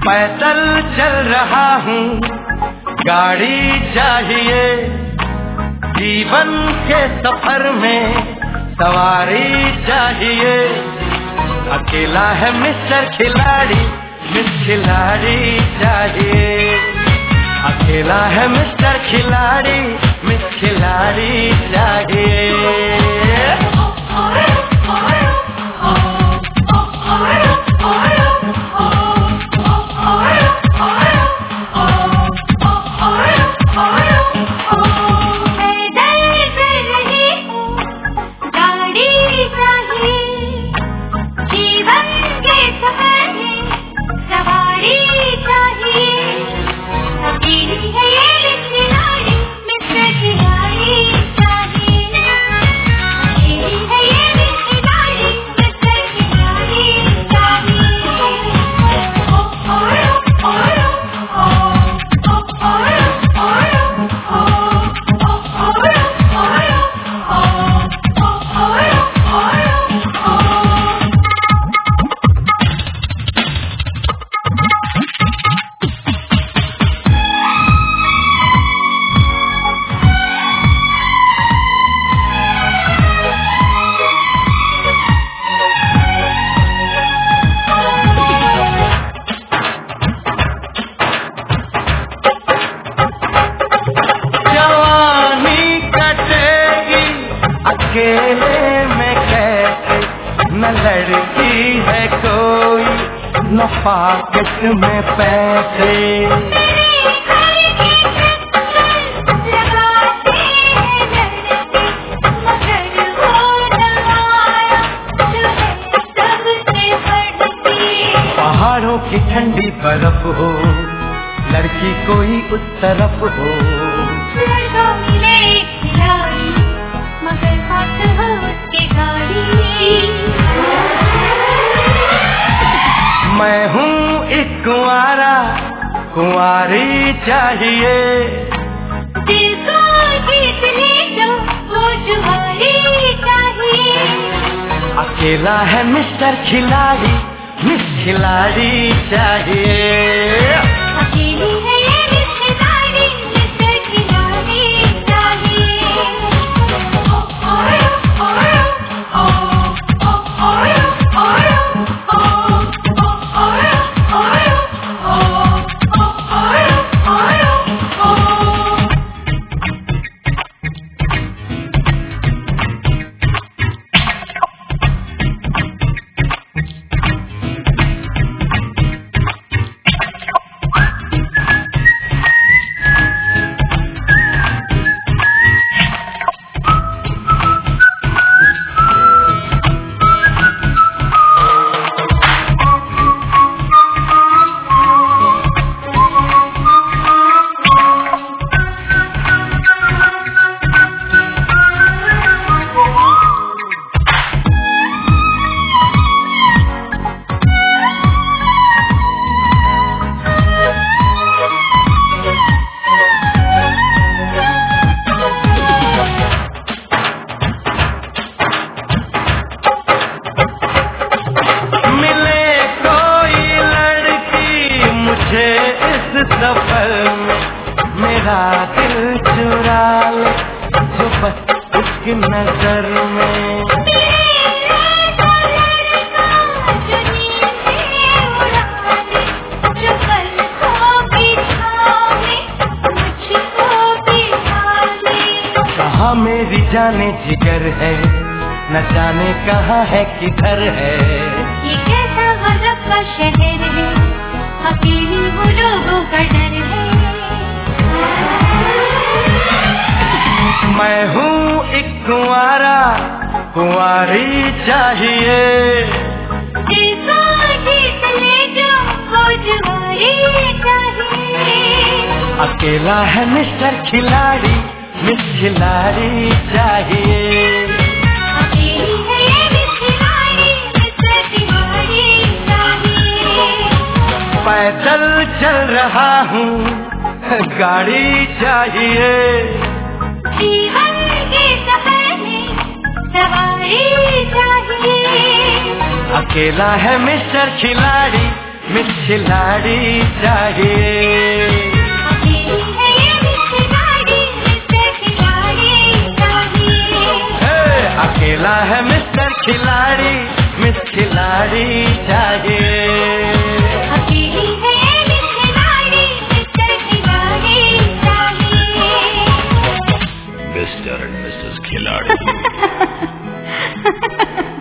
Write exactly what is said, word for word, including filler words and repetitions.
पैदल चल रहा हूँ, गाड़ी चाहिए। जीवन के सफर में सवारी चाहिए। अकेला है मिस्टर खिलाड़ी, मिस खिलाड़ी चाहिए। अकेला है मिस्टर खिलाड़ी, मिस खिलाड़ी चाहिए। अकेले में कैसे, न लड़की है कोई, न पॉकेट में पैसे। पहाड़ों की ठंडी बर्फ हो, लड़की कोई उस तरफ हो। मैं हूँ एक कुंवारा, कुंवारी चाहिए। दिल को जीत ले जो वो जुआरी चाहिए। अकेला है मिस्टर खिलाड़ी, मिस खिलाड़ी चाहिए। अकेली है ये मिस खिलाड़ी, मिस्टर खिलाड़ी चाहिए। सफर में मेरा दिल चुरा ले, जो बस उसकी नजर में। कहाँ मेरी जाने जिगर है, न जाने कहाँ है किधर है। ये कैसा गजब का शहर है, अकेली वो लोगों का डर है। मैं हूँ एक कुंवारा, कुंवारी चाहिए। दिल को जीत ले जो वो जुआरी चाहिए। अकेला है मिस्टर खिलाड़ी, मिस खिलाड़ी चाहिए। अकेली है ये मिस खिलाड़ी, मिस्टर खिलाड़ी चाहिए। पैदल चल रहा हूँ, गाड़ी चाहिए। जीवन के सफर में सवारी चाहिए। अकेला है मिस्टर खिलाड़ी, मिस खिलाड़ी चाहिए। अकेली है ये मिस खिलाड़ी, मिस्टर खिलाड़ी चाहिए। अकेला है मिस्टर खिलाड़ी, मिस खिलाड़ी चाहिए। अकेली है ये मिस खिलाड़ी, मिस्टर खिलाड़ी चाहिए। मिस्टर एंड मिसेस खिलाड़ी।